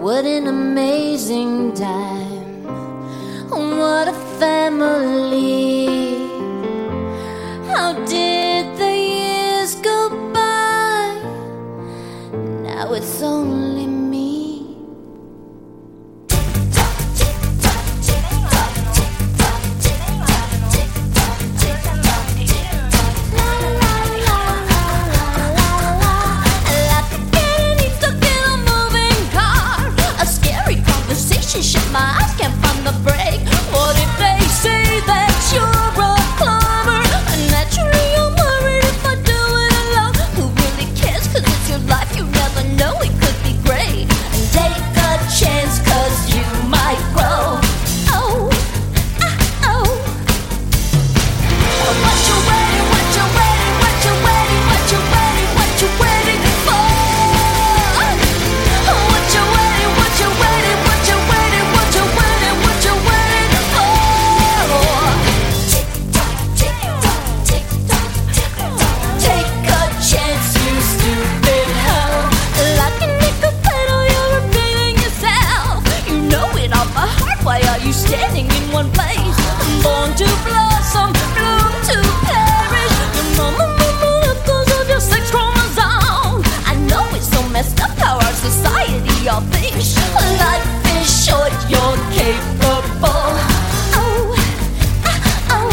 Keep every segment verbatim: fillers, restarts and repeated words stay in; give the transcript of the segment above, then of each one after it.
What an amazing time. What a family. How did the years go by? Now it's only me. Shut my eyes, can't find the break. What if they say that you're a plumber? Naturally I'm worried if I do it alone. Who really cares? Cause it's your life, you never know, it could be great. And take a chance cause you might grow. Oh, ah, oh. What you waiting, what you waiting, what you waiting, what you waiting, what you waiting for? What you waiting, what you waiting, what you waiting, what you waiting, what you waiting for? Tick tock, tick tock, tick tock, tick tock. Take a chance, you stupid hoe. Like a nickel pedal, you're repeating yourself. You know it off by heart. Why are you standing in one place? Born to blossom, bloom to perish. Your mama, mama, knuckles of your sex chromosome. I know it's so messed up how our society all thinks. Life is short, you're capable. Oh, ah, oh.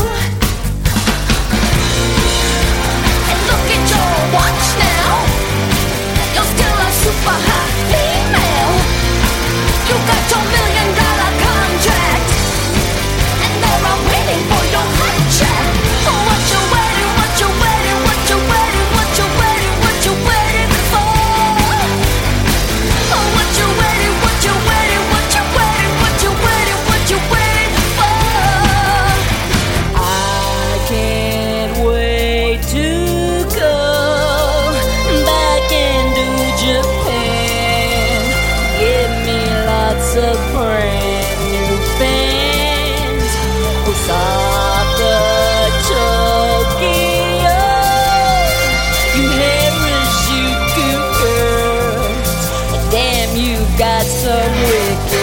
And look at your watch now. You're still a super hot female. You got your million dollar contract, and they're all waiting for your hot check. What you waiting, what you waiting, what you waiting, what you waiting, what you waiting for? What you waiting, what you waiting, what you waiting, what you waiting, what you waiting for? I can't wait to go back into Japan. Give me lots of brand new fans. Osaka, Tokyo, you Harajuku girls. Damn, you got some wicked